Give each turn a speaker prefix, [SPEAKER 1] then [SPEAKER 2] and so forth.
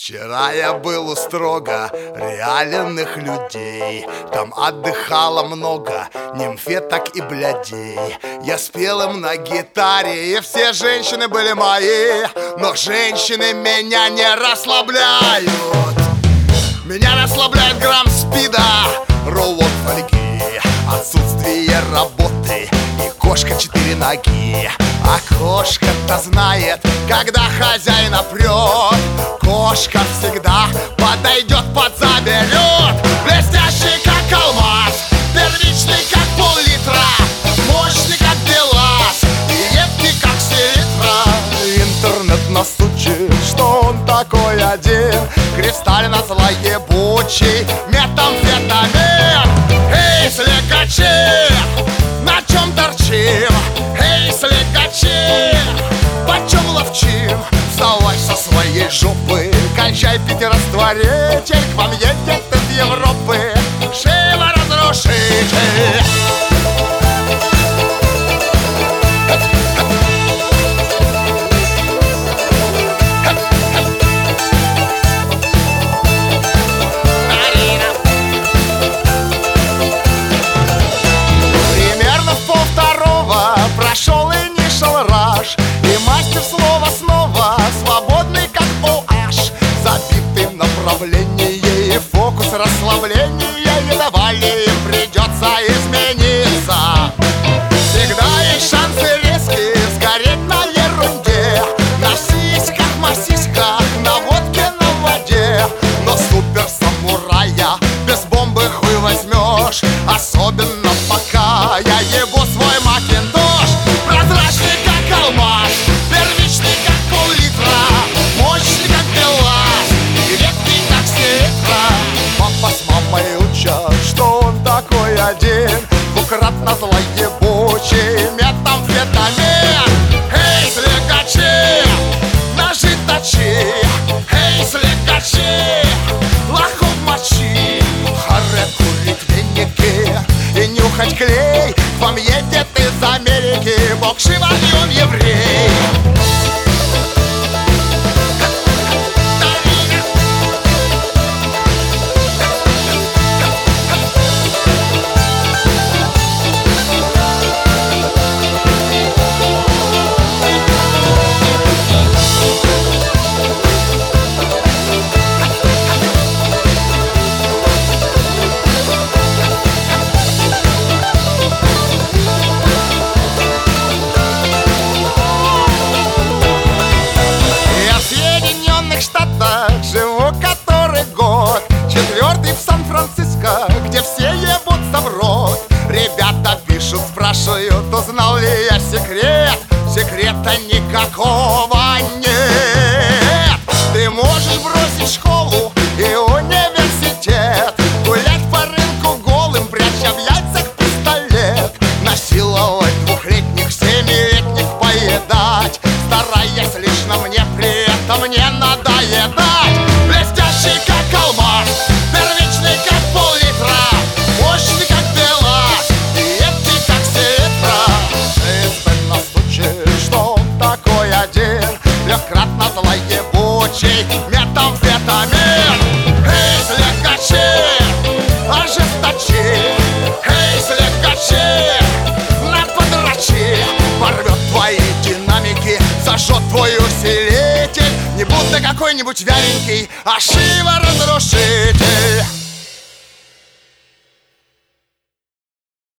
[SPEAKER 1] Вчера я был у строго реальных людей. Там отдыхало много нимфеток и блядей. Я спел им на гитаре, и все женщины были мои. Но женщины меня не расслабляют. Меня расслабляет грамм спида, рулон фольги, отсутствие работы и кошка 4 ноги. А кошка-то знает, когда хозяин опрет. Кошка всегда подойдет, подзаберет. Блестящий, как алмаз, первичный, как пол-литра, мощный, как БелАЗ, и едкий, как селитра. Интернет нас учит, что он такой один, кристально злоебучий метамфетамин. Эй, слегачи, на чем торчим? Эй, слегачи, почем ловчим? Вставай со своей жопы, кончай пятеростворитель, к вам едет из Европы шилоразрушитель. Прошел и не шел раж, и мастер слова снова свободный, как OH. Забитый в направлении и фокус расслабления не давали, им придется измениться. Всегда есть шансы резкие сгореть на ерунде, на сиськах, массиськах, на водке, на воде. Но супер-самурая без бомбы хуй возьмешь, особенно пока я ебу свой Макинтош. Прозрачный, как алмаз, первичный, как пол-литра, мощный, как БелАЗ, и редкий, как селитра. Папа с мамой учат, что он такой один, двукратно злоебучий метамфетамин. Эй, слегачи, ножи точи, эй, слегачи, лохов мочи, харе курить веники и нюхать клей. К вам едет из Америки бог Шива, и он еврей. Живу который год, 4-й в Сан-Франциско, где все ебутся в рот. Ребята пишут, спрашивают, узнал ли я секрет. Секрета никакого нет. Ты можешь бросить школу и университет, гулять по рынку голым, пряча в яйцах пистолет, насиловать 2-летних, 7-летних, поедать, стараясь лишь на мне при этом не надоедать. Блестящий, как алмаз, первичный, как пол-литра, мощный, как БелАЗ, и едкий, как селитра. Жизнь нас учит, что он такой один, трехкратно злоебучий метамфетамин. Эй, слегачи, ожесточи, эй, слегачи, наподрачи, порвет твои динамики, сожжет твой усилитель. Не будто какой-нибудь вяленький, а Шива-разрушитель.